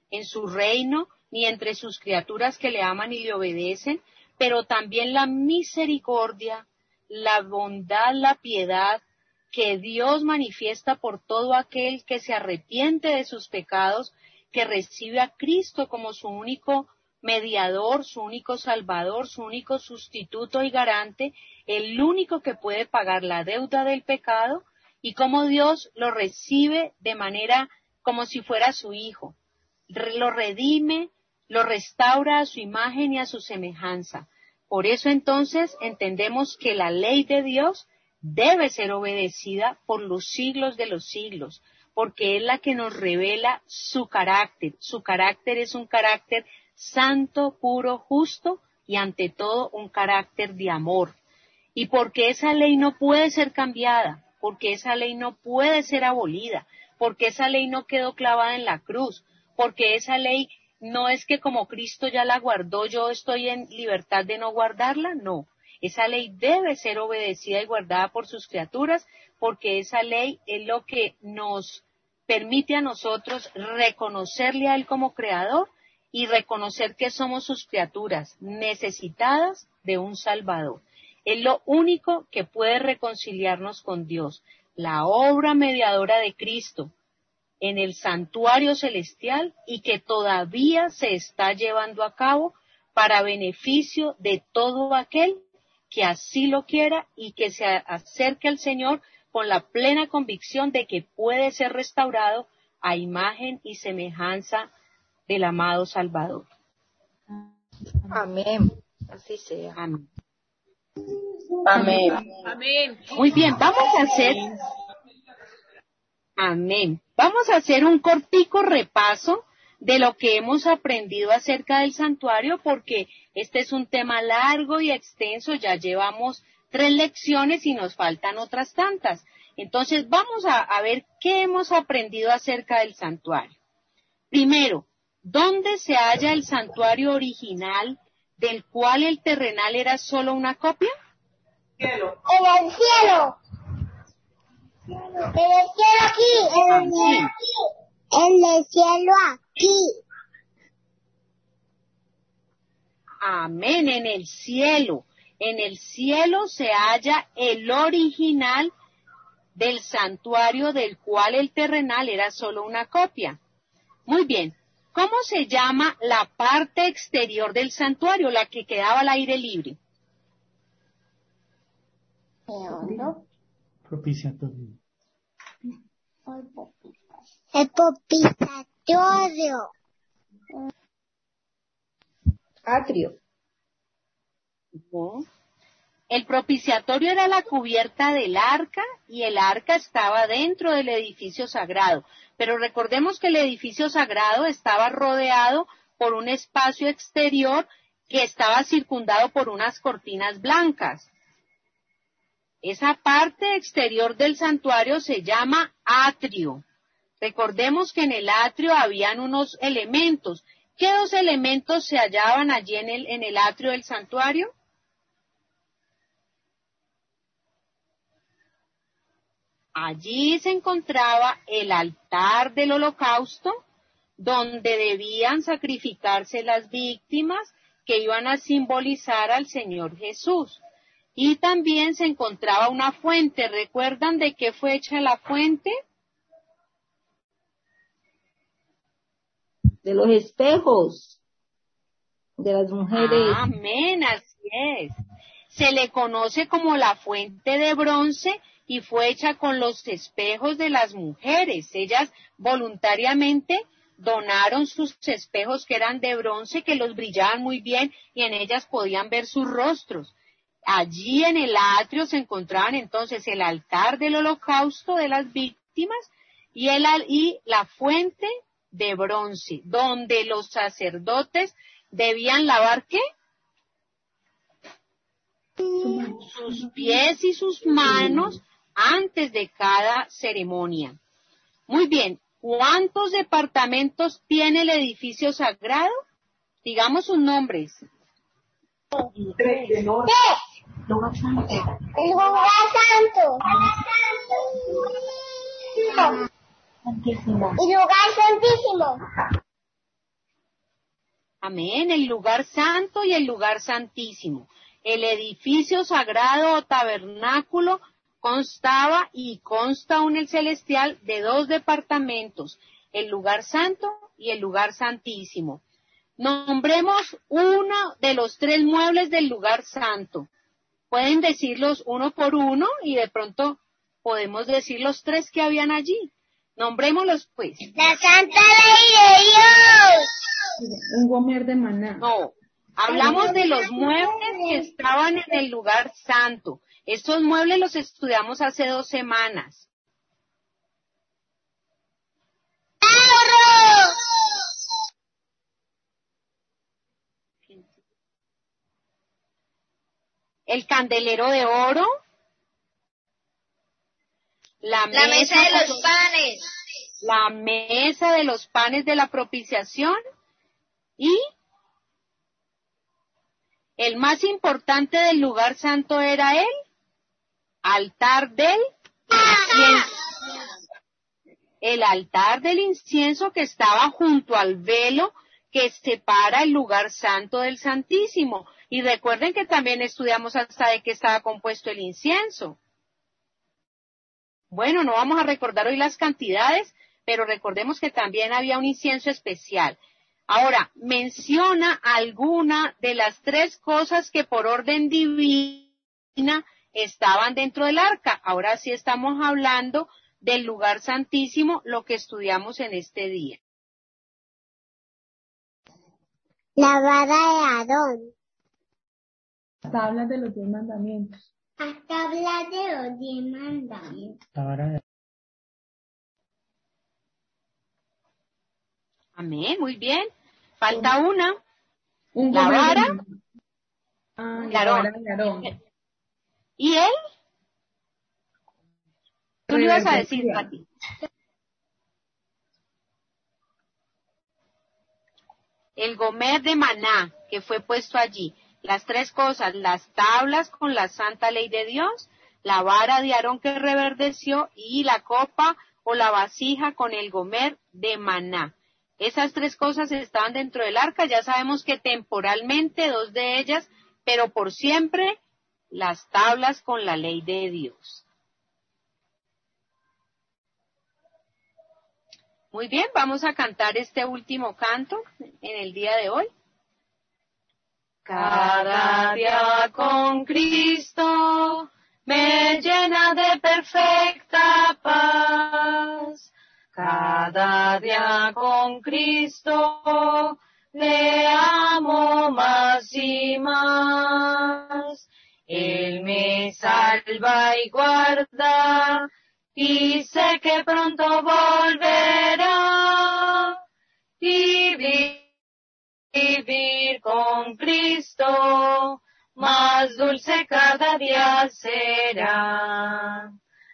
en su reino, ni entre sus criaturas que le aman y le obedecen, pero también la misericordia, la bondad, la piedad que Dios manifiesta por todo aquel que se arrepiente de sus pecados, que recibe a Cristo como su único mediador, su único salvador, su único sustituto y garante, el único que puede pagar la deuda del pecado, y cómo Dios lo recibe de manera como si fuera su hijo, lo redime, lo restaura a su imagen y a su semejanza. Por eso entonces entendemos que la ley de Dios debe ser obedecida por los siglos de los siglos, porque es la que nos revela su carácter. Su carácter es un carácter santo, puro, justo y ante todo un carácter de amor. Y porque esa ley no puede ser cambiada, porque esa ley no puede ser abolida, porque esa ley no quedó clavada en la cruz, porque esa ley no es que como Cristo ya la guardó, yo estoy en libertad de no guardarla, no. Esa ley debe ser obedecida y guardada por sus criaturas, porque esa ley es lo que nos permite a nosotros reconocerle a Él como Creador y reconocer que somos sus criaturas necesitadas de un Salvador. Es lo único que puede reconciliarnos con Dios, la obra mediadora de Cristo en el santuario celestial y que todavía se está llevando a cabo para beneficio de todo aquel que así lo quiera y que se acerque al Señor con la plena convicción de que puede ser restaurado a imagen y semejanza del amado Salvador. Amén. Así sea. Amén. Amén. Amén. Muy bien, vamos a hacer... Amén. Vamos a hacer un cortico repaso de lo que hemos aprendido acerca del santuario, porque este es un tema largo y extenso, ya llevamos tres lecciones y nos faltan otras tantas. Entonces vamos a, a ver qué hemos aprendido acerca del santuario. Primero, ¿dónde se halla el santuario original del cual el terrenal era solo una copia? Cielo. En el cielo. En el cielo aquí. En el cielo aquí. En el cielo aquí. Amén, en el cielo. En el cielo se halla el original del santuario del cual el terrenal era solo una copia. Muy bien. ¿Cómo se llama la parte exterior del santuario, la que quedaba al aire libre? Propiciatorio. El propiciatorio. Atrio. No. El propiciatorio era la cubierta del arca y el arca estaba dentro del edificio sagrado. Pero recordemos que el edificio sagrado estaba rodeado por un espacio exterior que estaba circundado por unas cortinas blancas. Esa parte exterior del santuario se llama atrio. Recordemos que en el atrio habían unos elementos. ¿Qué dos elementos se hallaban allí en el, en el atrio del santuario? Allí se encontraba el altar del holocausto, donde debían sacrificarse las víctimas que iban a simbolizar al Señor Jesús. Y también se encontraba una fuente. ¿Recuerdan de qué fue hecha la fuente? De los espejos de las mujeres. Amén, así es. Se le conoce como la fuente de bronce y fue hecha con los espejos de las mujeres. Ellas voluntariamente donaron sus espejos que eran de bronce, que los brillaban muy bien y en ellas podían ver sus rostros. Allí en el atrio se encontraban entonces el altar del holocausto de las víctimas y, el, y la fuente de bronce, donde los sacerdotes debían lavar ¿qué? Sus pies y sus manos antes de cada ceremonia. Muy bien, ¿cuántos departamentos tiene el edificio sagrado? Digamos sus nombres. Tres. El lugar santo. El lugar santo. Santísimo. Y lugar santísimo. Amén, el lugar santo y el lugar santísimo. El edificio sagrado o tabernáculo constaba y consta aún el celestial de dos departamentos, el lugar santo y el lugar santísimo. Nombremos uno de los tres muebles del lugar santo. Pueden decirlos uno por uno y de pronto podemos decir los tres que habían allí. Nombrémoslos pues. La Santa Ley de Dios. Un gomer de maná. No, hablamos de los muebles que estaban en el lugar santo. Estos muebles los estudiamos hace dos semanas. El candelero de oro, la, la mesa, mesa de los, los panes, la mesa de los panes de la propiciación y el más importante del lugar santo era el altar del incienso. El altar del incienso que estaba junto al velo que separa el lugar santo del santísimo. Y recuerden que también estudiamos hasta de qué estaba compuesto el incienso. Bueno, no vamos a recordar hoy las cantidades, pero recordemos que también había un incienso especial. Ahora, menciona alguna de las tres cosas que por orden divina estaban dentro del arca. Ahora sí estamos hablando del lugar santísimo, lo que estudiamos en este día. La vara de Aarón. Las tablas de los diez mandamientos. Las tablas de los diez mandamientos. Amén, muy bien. Falta una. Un la vara. Ah, la vara de Aarón. ¿Y él? ¿Tú le ibas a decir, Pati? El gomer de maná que fue puesto allí. Las tres cosas, las tablas con la santa ley de Dios, la vara de Aarón que reverdeció y la copa o la vasija con el gomer de maná. Esas tres cosas estaban dentro del arca, ya sabemos que temporalmente dos de ellas, pero por siempre las tablas con la ley de Dios. Muy bien, vamos a cantar este último canto en el día de hoy. Cada día con Cristo me llena de perfecta paz. Cada día con Cristo le amo más y más. Él me salva y guarda y sé que pronto volverá. Y vivir con Cristo más dulce cada día será.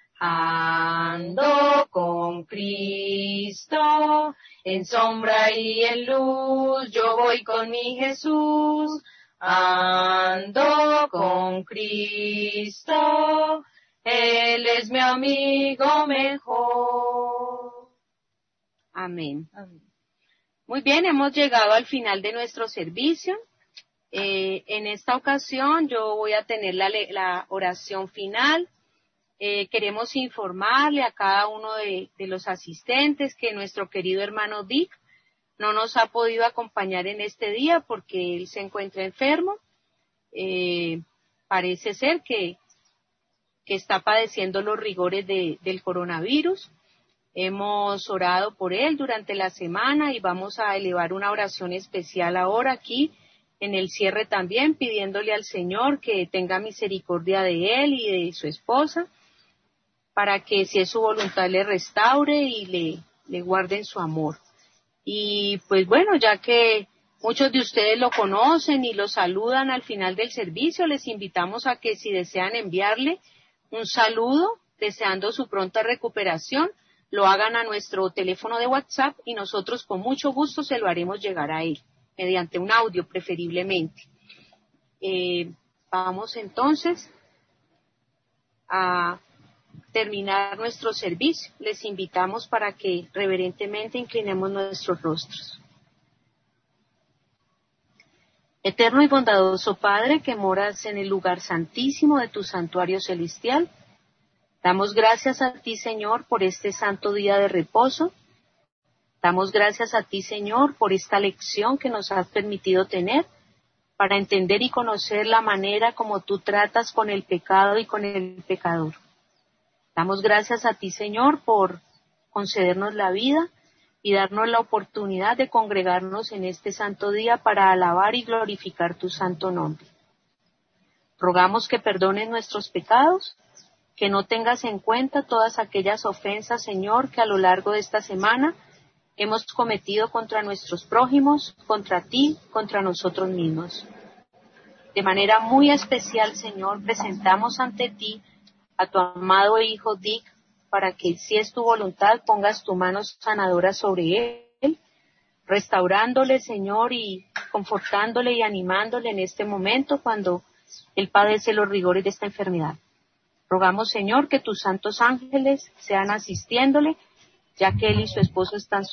Ando con Cristo, en sombra y en luz, yo voy con mi Jesús. Ando con Cristo, Él es mi amigo mejor. Amén. Amén. Muy bien, hemos llegado al final de nuestro servicio. Eh, en esta ocasión yo voy a tener la, la oración final. Eh, queremos informarle a cada uno de, de los asistentes que nuestro querido hermano Dick no nos ha podido acompañar en este día porque él se encuentra enfermo. Eh, parece ser que, que está padeciendo los rigores de, del coronavirus. Hemos orado por él durante la semana y vamos a elevar una oración especial ahora aquí en el cierre también, pidiéndole al Señor que tenga misericordia de él y de su esposa, para que si es su voluntad le restaure y le, le guarde en su amor. Y pues bueno, ya que muchos de ustedes lo conocen y lo saludan al final del servicio, les invitamos a que si desean enviarle un saludo, deseando su pronta recuperación, lo hagan a nuestro teléfono de WhatsApp y nosotros con mucho gusto se lo haremos llegar a él, mediante un audio preferiblemente. Eh, vamos entonces a terminar nuestro servicio. Les invitamos para que reverentemente inclinemos nuestros rostros. Eterno y bondadoso Padre, que moras en el lugar santísimo de tu santuario celestial, damos gracias a ti, Señor, por este santo día de reposo. Damos gracias a ti, Señor, por esta lección que nos has permitido tener para entender y conocer la manera como tú tratas con el pecado y con el pecador. Damos gracias a ti, Señor, por concedernos la vida y darnos la oportunidad de congregarnos en este santo día para alabar y glorificar tu santo nombre. Rogamos que perdones nuestros pecados, que no tengas en cuenta todas aquellas ofensas, Señor, que a lo largo de esta semana hemos cometido contra nuestros prójimos, contra ti, contra nosotros mismos. De manera muy especial, Señor, presentamos ante ti a tu amado Hijo Dick, para que, si es tu voluntad, pongas tu mano sanadora sobre él, restaurándole, Señor, y confortándole y animándole en este momento cuando él padece los rigores de esta enfermedad. Rogamos, Señor, que tus santos ángeles sean asistiéndole, ya que él y su esposo están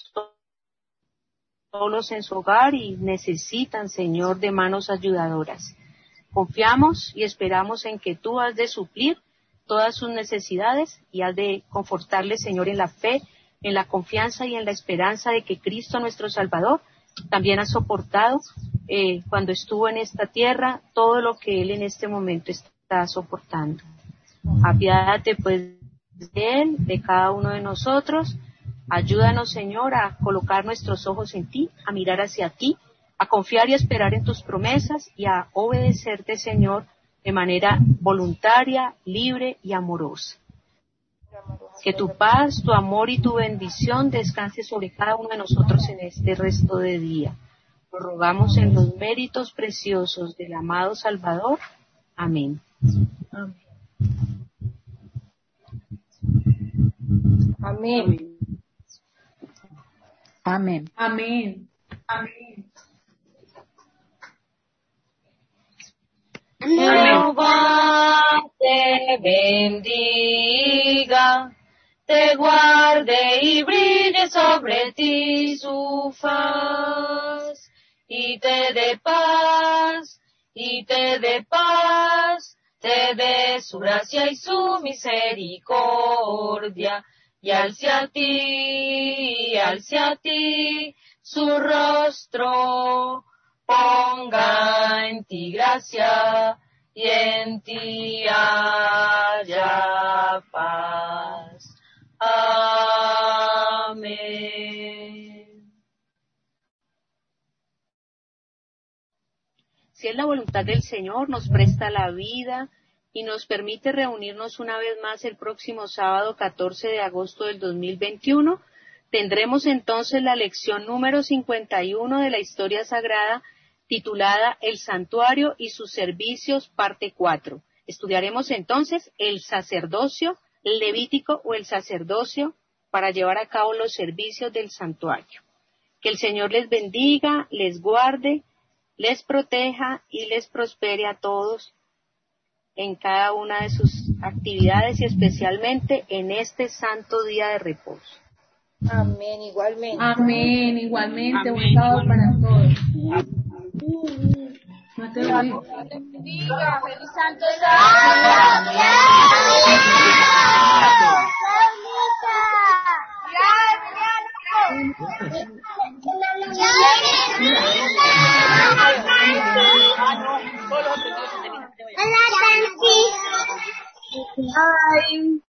solos en su hogar y necesitan, Señor, de manos ayudadoras. Confiamos y esperamos en que tú has de suplir todas sus necesidades y has de confortarle, Señor, en la fe, en la confianza y en la esperanza de que Cristo, nuestro Salvador, también ha soportado eh, cuando estuvo en esta tierra todo lo que él en este momento está soportando. Apiádate pues de él, de cada uno de nosotros. Ayúdanos, Señor, a colocar nuestros ojos en ti, a mirar hacia ti, a confiar y a esperar en tus promesas y a obedecerte, Señor, de manera voluntaria, libre y amorosa. Que tu paz, tu amor y tu bendición descanse sobre cada uno de nosotros en este resto de día. Lo rogamos en los méritos preciosos del amado Salvador. Amén. Amén. Amén. Amén. Amén. Jehová te bendiga, te guarde y brille sobre ti su faz, y te dé paz, y te dé paz, te dé su gracia y su misericordia, y alce a ti, alce a ti su rostro, ponga en ti gracia y en ti haya paz. Amén. Si es la voluntad del Señor, nos presta la vida y nos permite reunirnos una vez más el próximo sábado catorce de agosto del dos mil veintiuno. Tendremos entonces la lección número cincuenta y uno de la historia sagrada, titulada El Santuario y sus Servicios, parte cuatro. Estudiaremos entonces el sacerdocio levítico o el sacerdocio para llevar a cabo los servicios del santuario. Que el Señor les bendiga, les guarde, les proteja y les prospere a todos en cada una de sus actividades y especialmente en este santo día de reposo. Amén, igualmente. Amén, igualmente. Buen sábado para todos. No te lo digo. Bendiga, feliz santo sábado. Hola, Francis. Bye.